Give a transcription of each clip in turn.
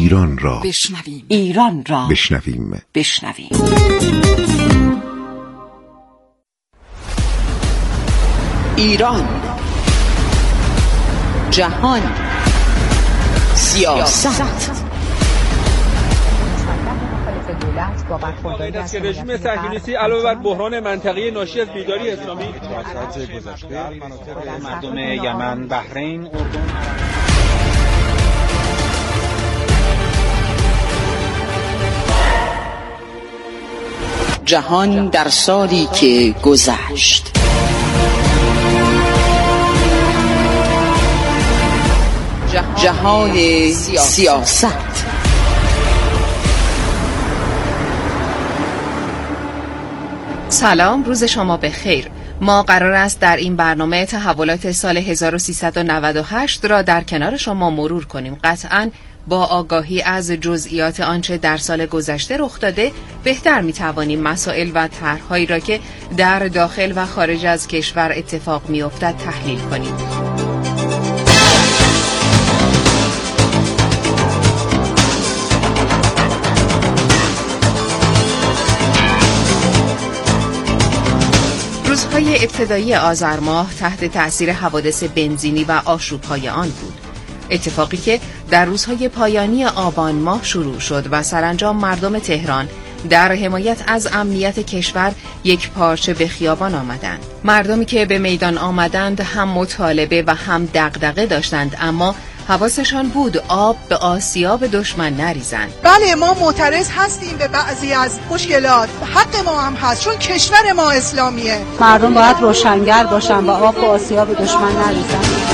ایران را بشنویم. ایران را بشنویم. ایران، جهان، سیاست. این است که رژیم صهیونیستی علاوه بر بحران منطقه‌ای ناشی از بیداری اسلامی مردم یمن، بحرین، اردن، جهان در سالی که گذشت. جهان سیاست. سلام، روز شما بخیر. ما قرار است در این برنامه تحولات سال 1398 را در کنار شما مرور کنیم. قطعاً با آگاهی از جزئیات آنچه در سال گذشته رخ داده بهتر می‌توانیم مسائل و طرح‌هایی را که در داخل و خارج از کشور اتفاق می‌افتد تحلیل کنیم. روزهای ابتدایی آذر ماه تحت تأثیر حوادث بنزینی و آشوب‌های آن بود. اتفاقی که در روزهای پایانی آبان ماه شروع شد و سرانجام مردم تهران در حمایت از امنیت کشور یک پارچه به خیابان آمدند. مردمی که به میدان آمدند هم مطالبه و هم دغدغه داشتند، اما حواسشان بود آب به آسیاب دشمن نریزند. بله، ما معترض هستیم به بعضی از مشکلات، حق ما هم هست چون کشور ما اسلامیه. مردم باید روشنگر باشن و آب به آسیاب دشمن نریزند.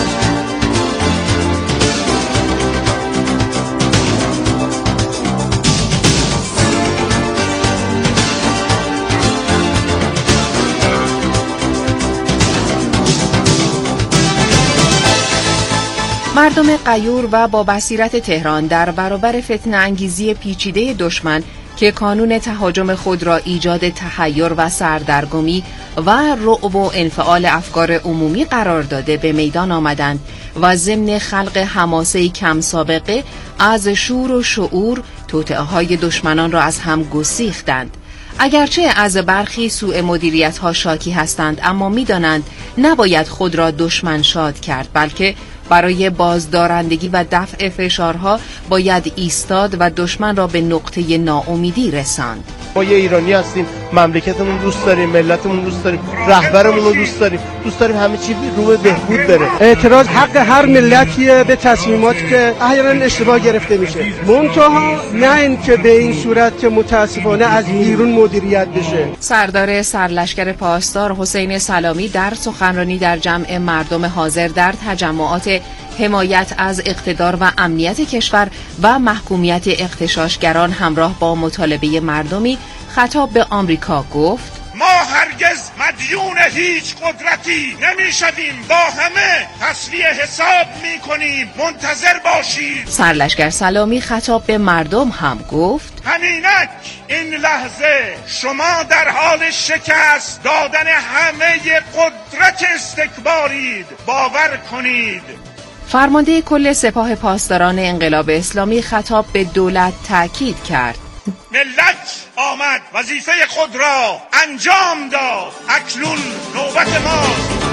مردم غیور و با بصیرت تهران در برابر فتنه انگیزی پیچیده دشمن که کانون تهاجم خود را ایجاد تحیر و سردرگمی و رعب و انفعال افکار عمومی قرار داده به میدان آمدند و ضمن خلق حماسه کم سابقه از شور و شعور توطئه‌های دشمنان را از هم گسیختند. اگرچه از برخی سوء مدیریت ها شاکی هستند، اما می‌دانند نباید خود را دشمن شاد کرد، بلکه برای بازدارندگی و دفع فشارها باید ایستاد و دشمن را به نقطه ناامیدی رساند. ما یه ایرانی هستیم، مملکتمون دوست داریم، ملتمون دوست داریم، رهبرمون رو دوست داریم همه چی رو به بهبود بره. اعتراض حق هر ملتیه به تصمیماتی که احیانا اشتباه گرفته میشه، منتها نه اینکه به این صورت که متاسفانه از بیرون مدیریت بشه. سردار سرلشکر پاسدار حسین سلامی در سخنرانی در جمع مردم حاضر در تجمعات حمایت از اقتدار و امنیت کشور و محکومیت اغتشاشگران همراه با مطالبه مردمی خطاب به آمریکا گفت: ما هرگز مدیون هیچ قدرتی نمیشویم، با همه تصفیه حساب میکنیم، منتظر باشید. سرلشکر سلامی خطاب به مردم هم گفت: همینک این لحظه شما در حال شکست دادن همه قدرت استکبارید، باور کنید. فرمانده کل سپاه پاسداران انقلاب اسلامی خطاب به دولت تاکید کرد: ملت آمد وظیفه خود را انجام داد، اکنون نوبت ماست.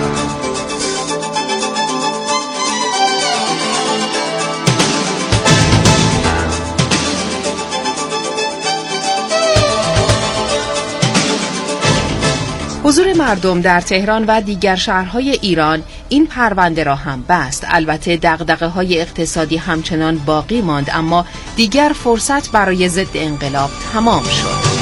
حضور مردم در تهران و دیگر شهرهای ایران این پرونده را هم بست. البته دغدغه‌های اقتصادی همچنان باقی ماند، اما دیگر فرصت برای ضد انقلاب تمام شد.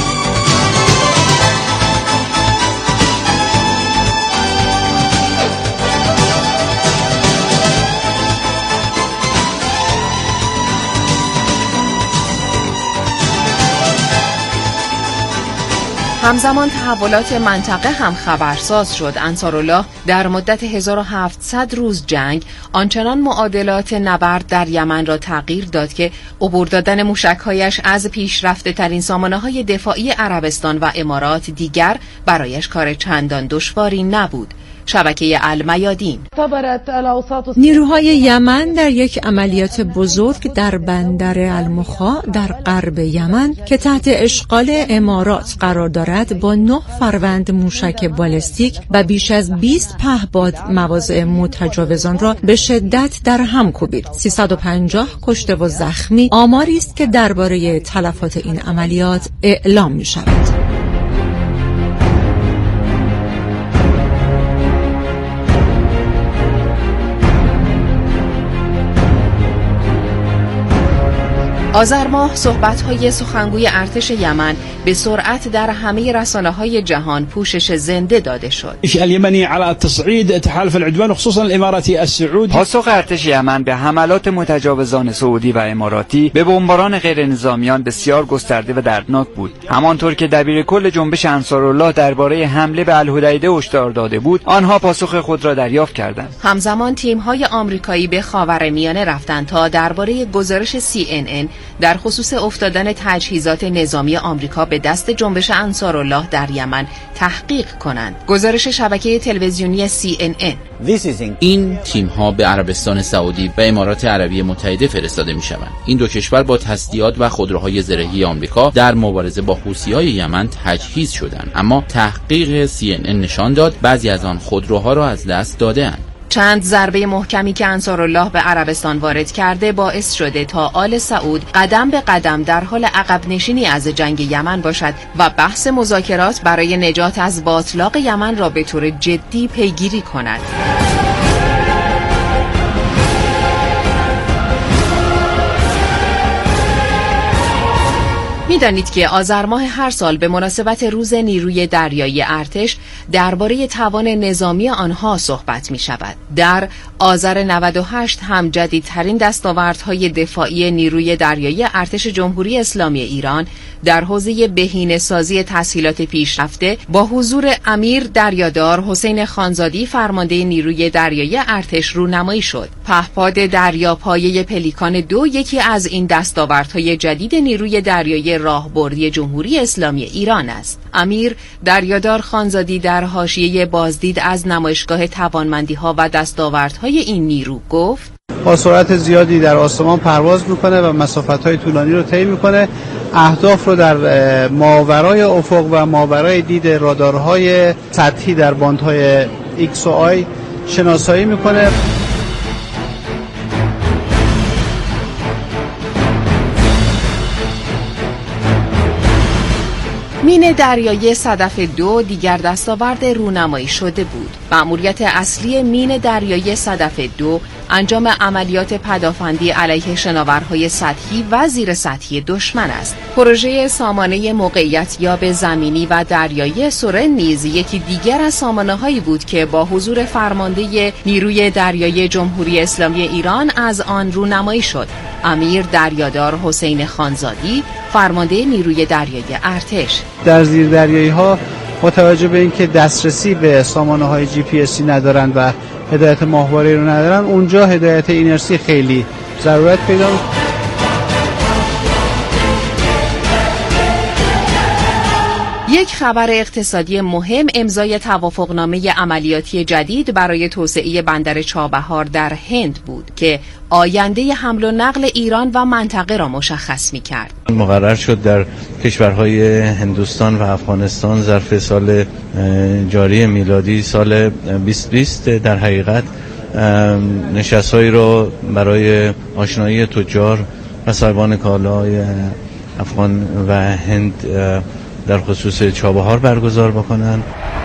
همزمان تحولات منطقه هم خبرساز شد. انصارالله در مدت 1700 روز جنگ آنچنان معادلات نبرد در یمن را تغییر داد که عبور دادن موشک‌هایش از پیشرفته ترین سامانه‌های دفاعی عربستان و امارات دیگر برایش کار چندان دشواری نبود. شبکه المیادین. نیروهای یمن در یک عملیات بزرگ در بندر المخا در غرب یمن که تحت اشغال امارات قرار دارد با 9 فروند موشک بالستیک و بیش از 20 پهپاد مواضع متجاوزان را به شدت در هم کوبید. 350 کشته و زخمی آماری است که درباره تلفات این عملیات اعلام می شود. آذر ماه صحبت‌های سخنگوی ارتش یمن به سرعت در همه رسانه‌های جهان پوشش زنده داده شد. اليمني على تصعيد تحالف العدوان خصوصا الاماراتی السعودي. پاسخ ارتش یمن به حملات متجاوزان سعودی و اماراتی به بمباران غیر نظامیان بسیار گسترده و دردناک بود. همانطور که دبیر کل جنبش انصارالله درباره حمله به الحدیده هشدار داده بود، آنها پاسخ خود را دریافت کردند. همزمان تیم‌های آمریکایی به خاورمیانه رفتند تا درباره گزارش CNN در خصوص افتادن تجهیزات نظامی آمریکا به دست جنبش انصارالله در یمن تحقیق کنند. گزارش شبکه تلویزیونی CNN: این تیم‌ها به عربستان سعودی و امارات عربی متحده فرستاده می‌شوند. این دو کشور با تسلیحات و خودروهای زرهی آمریکا در مبارزه با حوثی‌های یمن تجهیز شدند، اما تحقیق CNN نشان داد بعضی از آن خودروها را از دست داده‌اند. چند ضربه محکمی که انصارالله به عربستان وارد کرده باعث شده تا آل سعود قدم به قدم در حال عقب نشینی از جنگ یمن باشد و بحث مذاکرات برای نجات از باتلاق یمن را به طور جدی پیگیری کند. می‌دانید که آذر ماه هر سال به مناسبت روز نیروی دریایی ارتش درباره توان نظامی آنها صحبت می‌شود. در آذر 98 هم جدیدترین دستاوردهای دفاعی نیروی دریایی ارتش جمهوری اسلامی ایران در حوزه بهینه‌سازی تسهیلات پیشرفته با حضور امیر دریادار حسین خانزادی فرمانده نیروی دریایی ارتش رونمایی شد. پهپاد دریاپایه پلیکان 2 یکی از این دستاوردهای جدید نیروی دریایی راهبردی جمهوری اسلامی ایران است. امیر دریادار خانزادی در حاشیه بازدید از نمایشگاه توانمندی‌ها و دستاوردهای این نیرو گفت: با سرعت زیادی در آسمان پرواز میکنه و مسافت‌های طولانی رو طی میکنه. اهداف رو در ماورای افق و ماورای دید رادارهای سطحی در باندهای X و Y شناسایی میکنه. مین دریایی صدف 2 دیگر دستاورد رونمایی شده بود. مأموریت اصلی مین دریایی صدف 2 انجام عملیات پدافندی علیه شناورهای سطحی و زیر سطحی دشمن است. پروژه سامانه موقعیت یاب زمینی و دریایی سورن نیز یکی دیگر از سامانه‌هایی بود که با حضور فرمانده نیروی دریایی جمهوری اسلامی ایران از آن رونمایی شد. امیر دریادار حسین خانزادی فرمانده نیروی دریایی ارتش در زیردریایی‌ها با توجه به اینکه دسترسی به سامانه‌های GPS ندارن و هدایت ماهواره‌ای رو ندارن، اونجا هدایت اینرسی خیلی ضرورت پیدا می‌کنه. یک خبر اقتصادی مهم امضای توافقنامه عملیاتی جدید برای توسعه بندر چابهار در هند بود که آینده حمل و نقل ایران و منطقه را مشخص می‌کرد. مقرر شد در کشورهای هندوستان و افغانستان ظرف سال جاری میلادی سال 2020 در حقیقت نشست‌هایی را برای آشنایی تجار و صاحبان کالای افغان و هند در خصوص چابهار برگزار بکنند.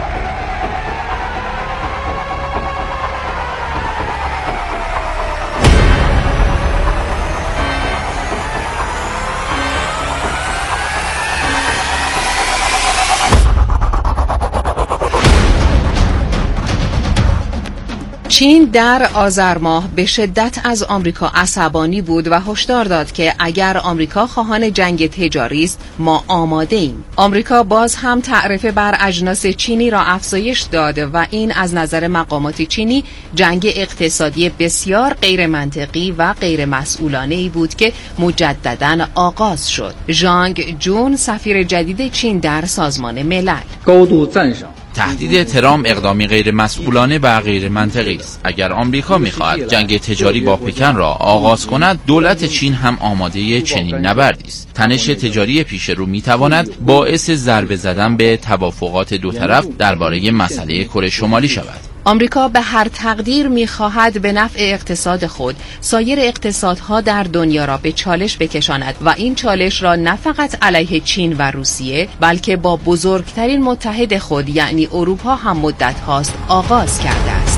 چین در آذر ماه به شدت از آمریکا عصبانی بود و هشدار داد که اگر آمریکا خواهان جنگ تجاری است ما آماده ایم. آمریکا باز هم تعرفه بر اجناس چینی را افزایش داد و این از نظر مقامات چینی جنگ اقتصادی بسیار غیر منطقی و غیر مسئولانه‌ای بود که مجدداً آغاز شد. ژانگ جون سفیر جدید چین در سازمان ملل تهدید ترامپ اقدامی غیر مسئولانه و غیر منطقی است. اگر آمریکا می‌خواهد جنگ تجاری با پکن را آغاز کند، دولت چین هم آماده چنین نبردی است. تنش تجاری پیش رو می‌تواند باعث ضربه زدن به توافقات دو طرف درباره مسئله کره شمالی شود. آمریکا به هر تقدیر می‌خواهد به نفع اقتصاد خود سایر اقتصادها در دنیا را به چالش بکشاند و این چالش را نه فقط علیه چین و روسیه بلکه با بزرگترین متحد خود یعنی اروپا هم مدت هاست آغاز کرده است.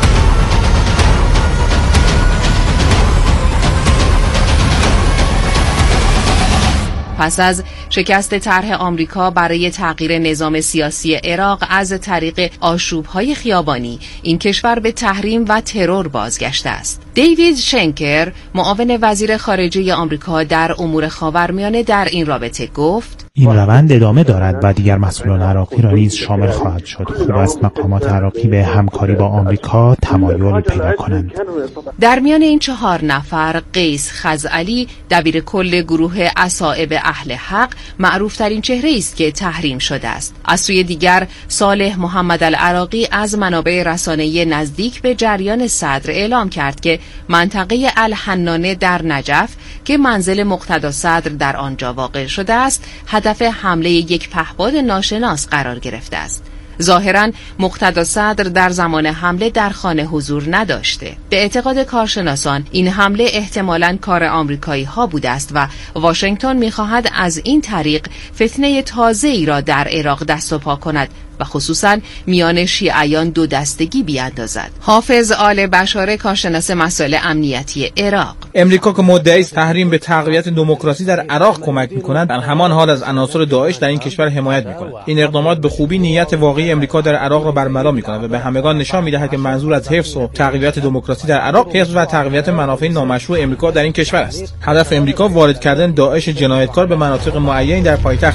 پس از شکست طرح آمریکا برای تغییر نظام سیاسی عراق از طریق آشوب‌های خیابانی، این کشور به تحریم و ترور بازگشته است. دیوید شنکر، معاون وزیر خارجه آمریکا در امور خاورمیانه، در این رابطه گفت: این روند ادامه دارد و دیگر مسئولان عراقی را نیز شامل خواهد شد. خوب است مقامات عراقی به همکاری با آمریکا تمایل پیدا کنند. در میان این 4 نفر، قیس خزعلی، دبیر کل گروه اصائب اهل حق، معروف ترین چهره است که تحریم شده است. از سوی دیگر، صالح محمد العراقی از منابع رسانه‌ای نزدیک به جریان صدر اعلام کرد که منطقه الحنانه در نجف که منزل مقتدا صدر در آنجا واقع شده است، هدف حمله یک پهپاد ناشناس قرار گرفته است. ظاهراً مقتدا صدر در زمان حمله در خانه حضور نداشته. به اعتقاد کارشناسان این حمله احتمالاً کار آمریکایی ها بوده است و واشنگتن می‌خواهد از این طریق فتنه تازه‌ای را در عراق دست و پا کند و خصوصاً میان شیعیان دو دستگی بیاندازد. حافظ آل بشاره، کارشناس مسائل امنیتی عراق: امریکا که مدعی است تحریم به تقویت دموکراسی در عراق کمک می‌کند، در همان حال از عناصر داعش در این کشور حمایت می‌کند. این اقدامات به خوبی نیت واقعی امریکا در عراق را برملا می‌کند و به همگان نشان می‌دهد که منظور از حفظ و تقویت دموکراسی در عراق، حفظ و تقویت منافع نامشروع امریکا در این کشور است. هدف امریکا وارد کردن داعش جنایتکار به مناطق معینی در پایتخت.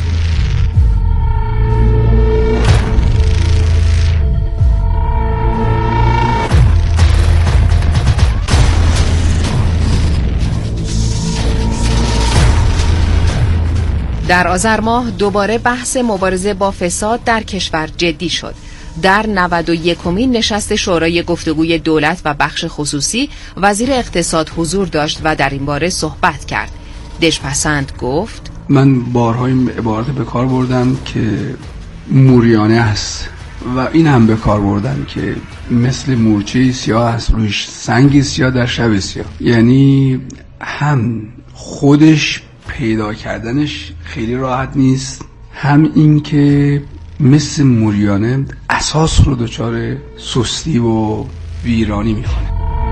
در آذر ماه دوباره بحث مبارزه با فساد در کشور جدی شد. در 91مین نشست شورای گفتگوی دولت و بخش خصوصی، وزیر اقتصاد حضور داشت و در این باره صحبت کرد. دژپسند گفت: من بارها این عبارت به کار بردم که موریانه است و این هم به کار بردم که مثل مورچه سیاه است رویش سنگی سیاه در شب سیاه. یعنی هم خودش پیدا کردنش خیلی راحت نیست، هم این که مثل موریانه اساس رو دچار سستی و ویرانی میکنه.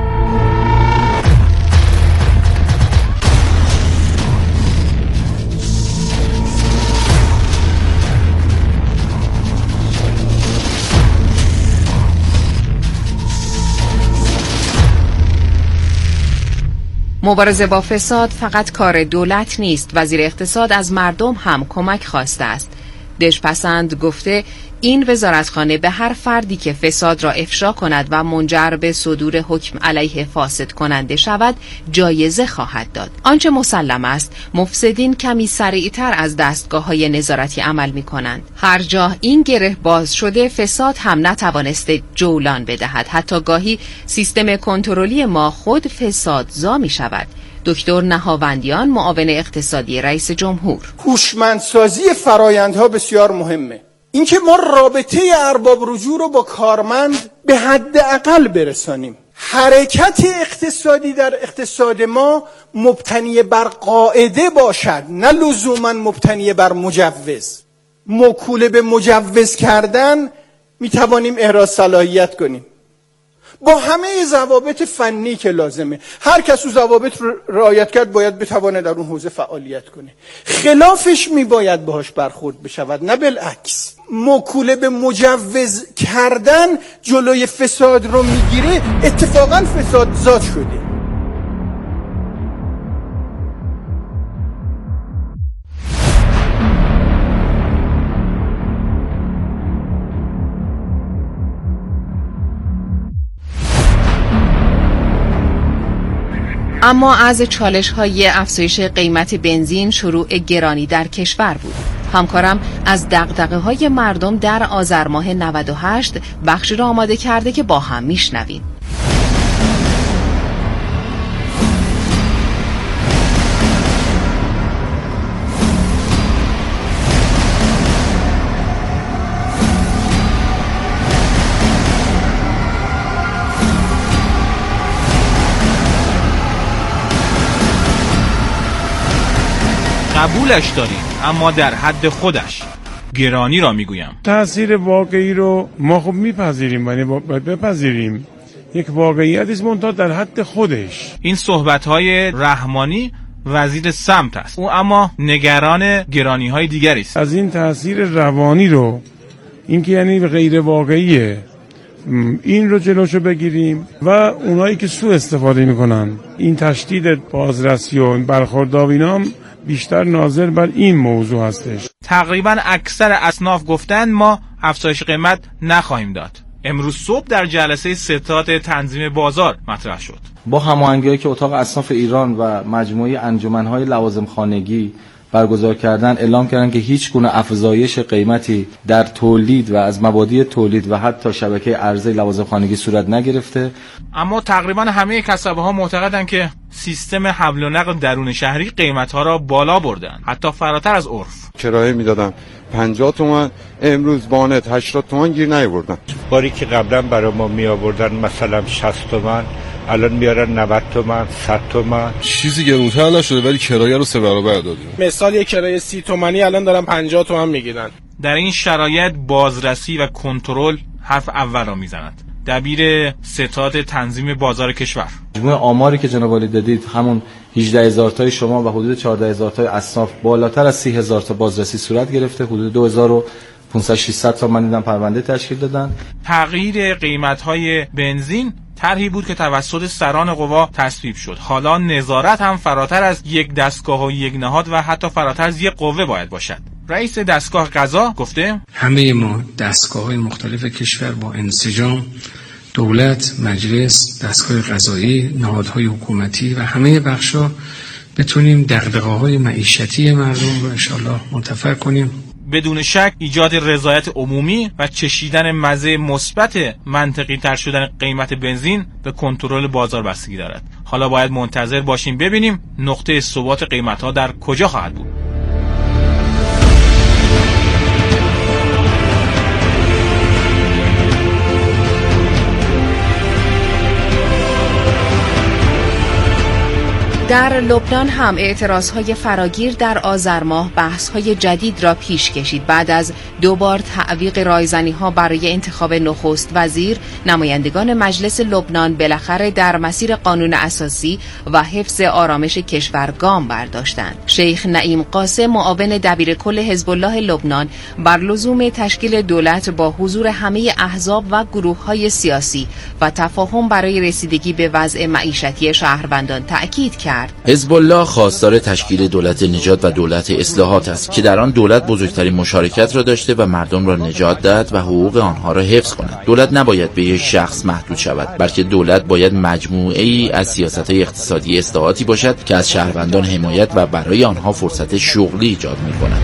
مبارزه با فساد فقط کار دولت نیست. وزیر اقتصاد از مردم هم کمک خواسته است. دژپسند گفته این وزارتخانه به هر فردی که فساد را افشا کند و منجر به صدور حکم علیه فاسد کننده شود جایزه خواهد داد. آنچه مسلم است مفسدین کمی سریعتر از دستگاه‌های نظارتی عمل می‌کنند. هر جا این گره باز شده فساد هم نتوانسته جولان بدهد. حتی گاهی سیستم کنترلی ما خود فسادزا می‌شود. دکتر نهاوندیان، معاون اقتصادی رئیس جمهور: هوشمندسازی فرآیندها بسیار مهمه. اینکه ما رابطه ارباب رجوع رو با کارمند به حداقل برسانیم. حرکت اقتصادی در اقتصاد ما مبتنی بر قاعده باشد، نه لزوما مبتنی بر مجوز. موکول به مجوز کردن میتوانیم احراز صلاحیت کنیم با همه ضوابط فنی که لازمه. هر کس اون ضوابط رو رعایت کرد باید بتونه در اون حوزه فعالیت کنه. خلافش میباید باهاش برخورد بشود، نه بالعکس. موکول به مجوز کردن جلوی فساد رو میگیره، اتفاقا فساد زاد شده. اما از چالش‌های افزایش قیمت بنزین، شروع گرانی در کشور بود. همکارم از دغدغه‌های مردم در آذر ماه 98 بخشی را آماده کرده که با هم میشنویم. قبولش داریم اما در حد خودش. گرانی را میگویم. تأثیر واقعی رو ما خب میپذیریم، یعنی باید بپذیریم یک واقعیت است منتها در حد خودش. این صحبت‌های رحمانی وزیر سمت است، او اما نگران گرانی‌های دیگری است. از این تأثیر روانی رو، این که یعنی غیر واقعیه، این رو جلوشو بگیریم و اونایی که سوء استفاده میکنن، این تشدید بازرسی و برخوردار اینام بیشتر ناظر بر این موضوع هستش. تقریبا اکثر اصناف گفتن ما افزایش قیمت نخواهیم داد. امروز صبح در جلسه ستاد تنظیم بازار مطرح شد. با هماهنگی‌هایی که اتاق اصناف ایران و مجموعه انجمن‌های لوازم خانگی برگزار کردن، اعلام کردن که هیچ گونه افزایش قیمتی در تولید و از مبادی تولید و حتی شبکه عرضه لوازم خانگی صورت نگرفته. اما تقریبا همه کسبه‌ها معتقدند که سیستم حمل و نقل درون شهری قیمت‌ها را بالا بردن، حتی فراتر از عرف. کرایه میدادن 50 تومان، امروز وانت 80 تومان گیر نیاوردن. باری که قبلا برای ما می آوردن مثلا 60 تومان، الان میارن 90 تومان، 100 تومان. چیزی گرونتر نشده ولی کرایه رو 3 برابر دادیم. مثال یک کرایه 30 تومانی الان دارن 50 تومان میگیرن. در این شرایط بازرسی و کنترل حرف اول را میزند. دبیر ستاد تنظیم بازار کشور. مجموع آماری که جناب عالی دادید، همون 18000 تای شما و حدود 14000 تای اصناف، بالاتر از 30000 تا بازرسی صورت گرفته. حدود 2500-600 تا من دیدم پرونده تشکیل دادن. تغییر قیمت‌های بنزین طرحی بود که توسط سران قوا تصویب شد. حالا نظارت هم فراتر از یک دستگاه و یک نهاد و حتی فراتر از یک قوه باید باشد. رئیس دستگاه قضا گفته همه ما دستگاه‌های مختلف کشور با انسجام، دولت، مجلس، دستگاه قضایی، نهادهای حکومتی و همه بخش‌ها بتونیم دغدغه‌های معیشتی مردم رو انشالله منتفع کنیم. بدون شک ایجاد رضایت عمومی و چشیدن مزه مثبت منطقی تر شدن قیمت بنزین به کنترل بازار بستگی دارد. حالا باید منتظر باشیم ببینیم نقطه ثبات قیمت‌ها در کجا خواهد بود. در لبنان هم اعتراضهای فراگیر در آذر ماه بحث‌های جدید را پیش کشید. بعد از 2 بار تعویق رایزنی‌ها برای انتخاب نخست وزیر، نمایندگان مجلس لبنان بالاخره در مسیر قانون اساسی و حفظ آرامش کشور گام برداشتند. شیخ نعیم قاسم، معاون دبیر کل حزب الله لبنان، بر لزوم تشکیل دولت با حضور همه احزاب و گروه‌های سیاسی و تفاهم برای رسیدگی به وضع معیشتی شهروندان تأکید کرد. حزب الله خواستار تشکیل دولت نجات و دولت اصلاحات است که در آن دولت بزرگترین مشارکت را داشته و مردم را نجات داد و حقوق آنها را حفظ کند. دولت نباید به یک شخص محدود شود، بلکه دولت باید مجموعه‌ای از سیاست‌های اقتصادی اصلاحاتی باشد که از شهروندان حمایت و برای آنها فرصت شغلی ایجاد می‌کند.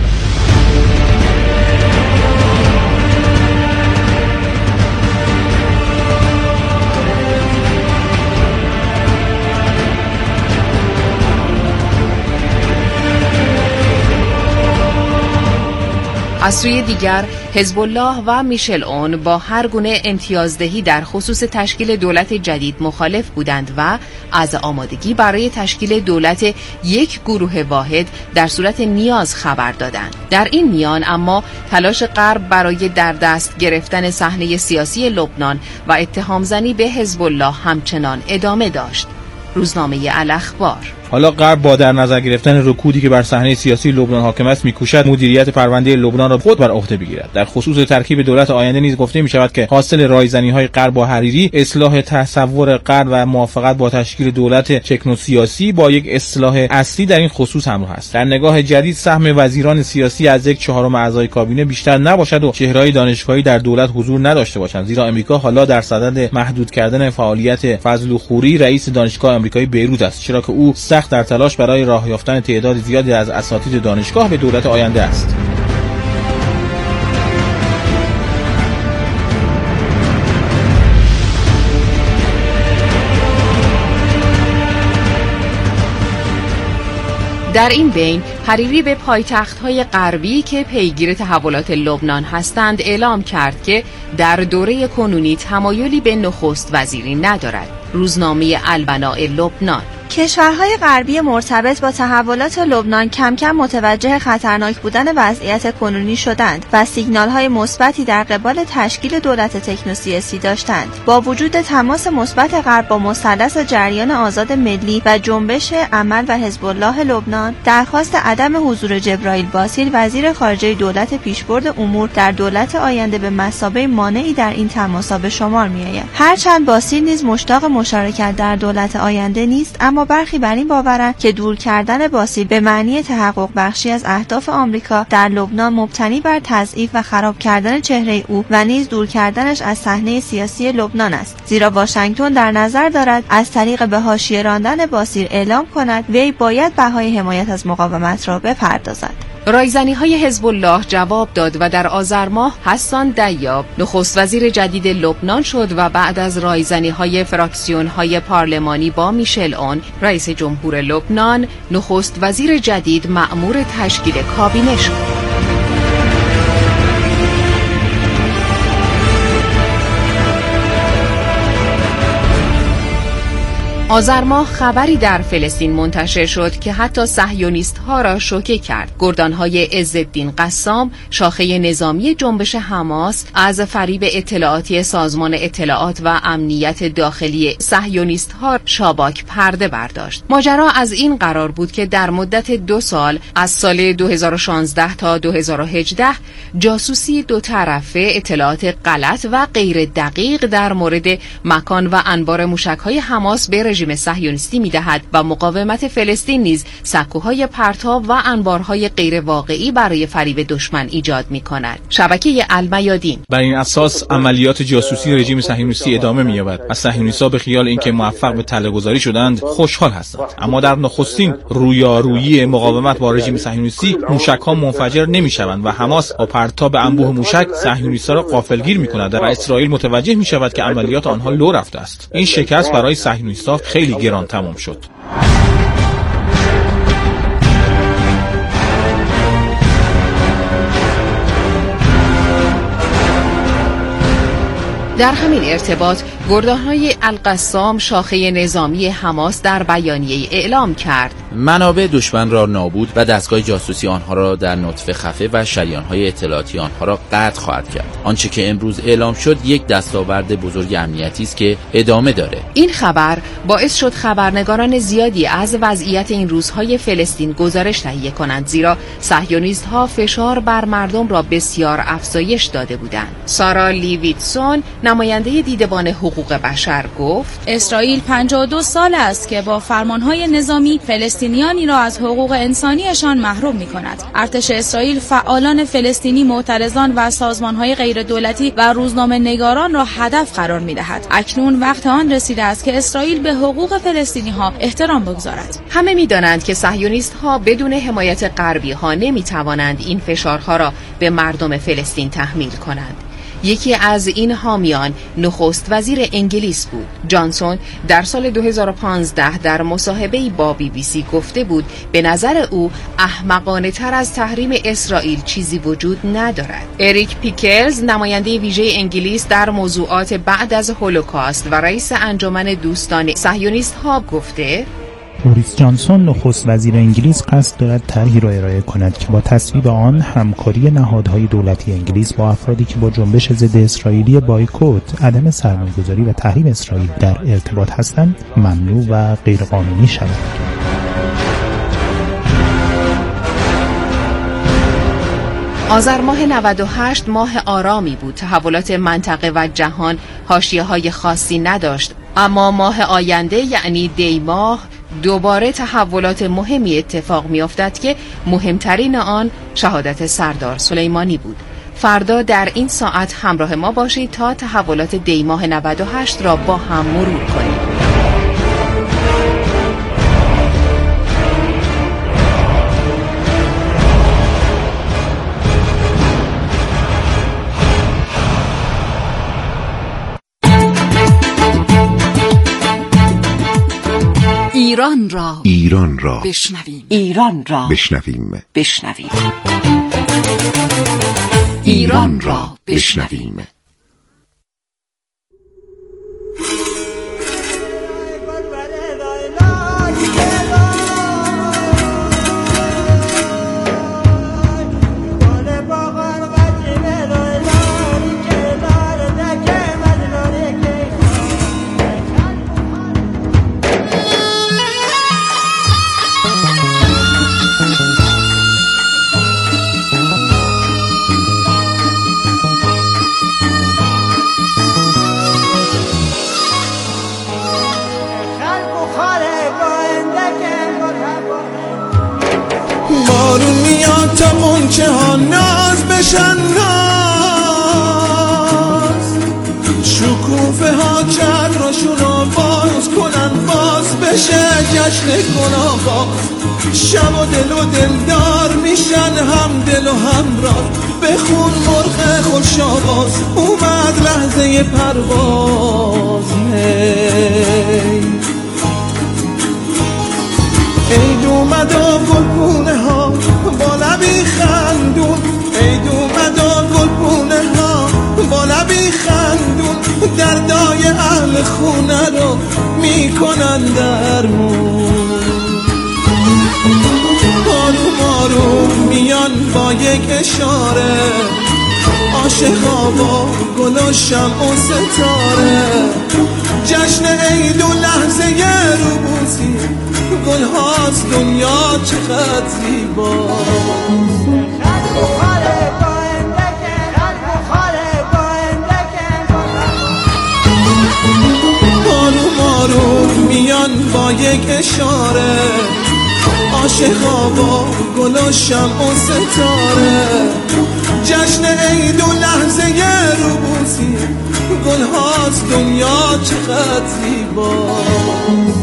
از سوی دیگر حزب الله و میشل اون با هر گونه امتیازدهی در خصوص تشکیل دولت جدید مخالف بودند و از آمادگی برای تشکیل دولت یک گروه واحد در صورت نیاز خبر دادند. در این میان اما تلاش غرب برای در دست گرفتن صحنه سیاسی لبنان و اتهام زنی به حزب الله همچنان ادامه داشت. روزنامه الاخبار. حالا غرب با در نظر گرفتن رکودی که بر صحنه سیاسی لبنان حاکم است میکوشد مدیریت پرونده لبنان را خود بر عهده بگیرد. در خصوص ترکیب دولت آینده نیز گفته میشود که حاصل رایزنی‌های غرب با حریری، اصلاح تصور غرب و موافقت با تشکیل دولت تکنوسیاسی با یک اصلاح اصلی در این خصوص همراه است. در نگاه جدید سهم وزیران سیاسی از 1/4 اعضای کابینه بیشتر نباشد و چهره‌های دانشگاهی در دولت حضور نداشته باشند، زیرا آمریکا حالا در صدد محدود کردن فعالیت فضل خوری، رئیس دانشگاه آمریکایی بیروت است، چرا که او در تلاش برای راه یافتن تعداد زیادی از اساتید دانشگاه به دولت آینده است. در این بین حریری به پایتخت‌های غربی که پیگیر تحولات لبنان هستند اعلام کرد که در دوره کنونی تمایلی به نخست وزیری ندارد. روزنامه البناء لبنان: کشورهای غربی مرتبط با تحولات لبنان کم کم متوجه خطرناک بودن وضعیت کنونی شدند و سیگنال‌های مثبتی در قبال تشکیل دولت تکنوسیاسی داشتند. با وجود تماس مثبت غرب با مثلث جریان آزاد ملی و جنبش عمل و حزب الله لبنان، درخواست عدم حضور جبرائیل باسیل وزیر خارجه دولت پیشبرد امور در دولت آینده به مثابه مانعی در این تماس‌ها به شمار می‌آید. هرچند باسیل نیز مشتاق مشارکت در دولت آینده نیست، اما برخی بر این باورند که دور کردن باسیل به معنی تحقق بخشی از اهداف آمریکا در لبنان مبتنی بر تضعیف و خراب کردن چهره او و نیز دور کردنش از صحنه سیاسی لبنان است، زیرا واشنگتن در نظر دارد از طریق به حاشیه راندن باسیل اعلام کند وی باید بهای حمایت از مقاومت را بپردازد. رایزنی‌های حزب الله جواب داد و در آذر ماه حسان دیاب نخست وزیر جدید لبنان شد و بعد از رایزنی‌های فراکسیون‌های پارلمانی با میشل اون رئیس جمهور لبنان، نخست وزیر جدید مأمور تشکیل کابینه شد. آذر ماه خبری در فلسطین منتشر شد که حتی صهیونیست‌ها را شوکه کرد. گردان‌های عزالدین قسام، شاخه نظامی جنبش حماس، از فریب اطلاعاتی سازمان اطلاعات و امنیت داخلی صهیونیست‌ها شاباک پرده برداشت. ماجرا از این قرار بود که در مدت 2 سال از سال 2016 تا 2018 جاسوسی دو طرفه اطلاعات غلط و غیر دقیق در مورد مکان و انبار موشک‌های حماس به رژیم صهیونیستی می‌دهد و مقاومت فلسطین نیز سکوهای پرتاب و انبارهای غیر واقعی برای فریب دشمن ایجاد می‌کند. شبکه المیادین: بر این اساس عملیات جاسوسی رژیم صهیونیستی ادامه می‌یابد. از صهیونیست‌ها به خیال اینکه موفق به تله‌گذاری شدند خوشحال هستند، اما در نخستین رویارویی مقاومت با رژیم صهیونیستی موشک‌ها منفجر نمی‌شوند و حماس با پرتاب انبوه موشک صهیونیست‌ها را غافلگیر می‌کند و اسرائیل متوجه می‌شود که عملیات آنها لو رفته است. این شکست برای صهیونیست‌ها خیلی گران تمام شد. در همین ارتباط گردان‌های القسام، شاخه نظامی حماس، در بیانیه اعلام کرد منابع دشمن را نابود و دستگاه جاسوسی آنها را در نطفه خفه و شریان‌های اطلاعاتی آنها را قطع خواهد کرد. آنچه که امروز اعلام شد یک دستاورد بزرگ امنیتی است که ادامه داره. این خبر باعث شد خبرنگاران زیادی از وضعیت این روزهای فلسطین گزارش تهیه کنند، زیرا صهیونیست‌ها فشار بر مردم را بسیار افزایش داده بودند. سارا لیویتسون، نماینده دیدبان حقوق بشر، گفت اسرائیل 52 سال است که با فرمانهای نظامی فلسطینیانی را از حقوق انسانیشان محروم می‌کند. ارتش اسرائیل فعالان فلسطینی، معترضان و سازمان‌های غیردولتی و روزنامه‌نگاران را هدف قرار می‌دهد. اکنون وقت آن رسیده است که اسرائیل به حقوق فلسطینی‌ها احترام بگذارد. همه می‌دانند که صهیونیست‌ها بدون حمایت غربی‌ها نمی‌توانند این فشارها را به مردم فلسطین تحمیل کنند. یکی از این حامیان نخست وزیر انگلیس بود. جانسون در سال 2015 در مصاحبه‌ای با BBC گفته بود به نظر او احمقانه تر از تحریم اسرائیل چیزی وجود ندارد. اریک پیکلز، نماینده ویژه انگلیس در موضوعات بعد از هولوکاست و رئیس انجمن دوستان صهیونیست‌ها، گفته بوریس جانسون نخست وزیر انگلیس قصد دارد طرحی را ارائه کند که با تصویب آن همکاری نهادهای دولتی انگلیس با افرادی که با جنبش ضد اسرائیلی بایکوت، عدم سرمایه‌گذاری و تحریم اسرائیل در ارتباط هستند ممنوع و غیرقانونی شود. آذر ماه 98 ماه آرامی بود. تحولات منطقه و جهان حاشیه‌های خاصی نداشت، اما ماه آینده یعنی دی ماه دوباره تحولات مهمی اتفاق می‌افتد که مهمترین آن شهادت سردار سلیمانی بود. فردا در این ساعت همراه ما باشید تا تحولات دی ماه 98 را با هم مرور کنیم. ایران ایران را بشنویم. ایران را بشنویم. بشنویم. ایران را بشنویم. بارون میاد تا منچه ها ناز بشن ناز، شکوفه ها چتراشون رو باز کنن، باز بشه جشن گناه. شب و دلدار میشن، هم دل و هم راز. بخون مرغ خوش آواز، اومد لحظه پرواز. عید اومد و گلپونه ها با لبی خندون، عید اومد و گلپونه ها با لبی خندون، دردای اهل خونه رو میکنن درمون. آروم آروم میان با یک اشاره، عاشقا با گل و شمع و ستاره. جشن عید و لحظه روبوسی، گل هاست دنیا چقدر زیباست. آروم آروم میان با یک اشاره، عاشقا با گل و شمع و ستاره. جشن عید و لحظه روبوسی، گل هاست دنیا چقدر زیباست.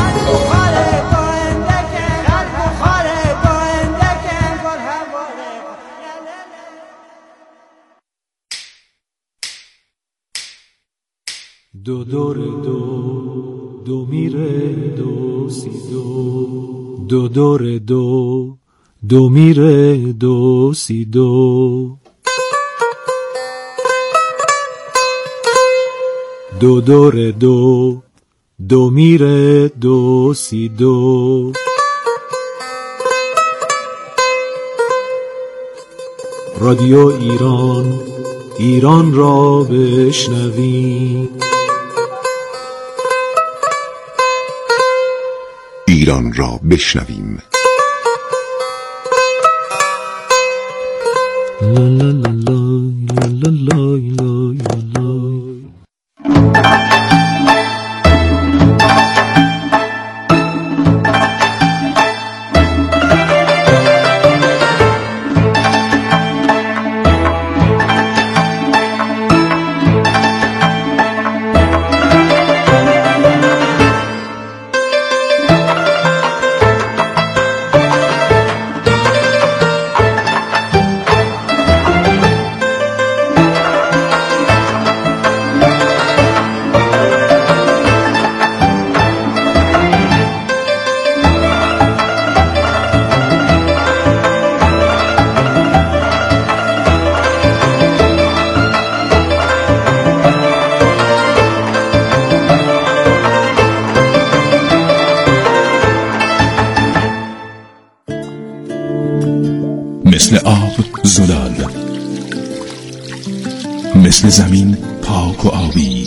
دو دور دو میره دو سی دو دور دو میره دو سی دو دور دو میره دو سی دو. رادیو ایران را بشنویم. ایران را بشنویم. لا لا لا لا لا لا لا لا. مثل آب زلال، مثل زمین پاک و آبی،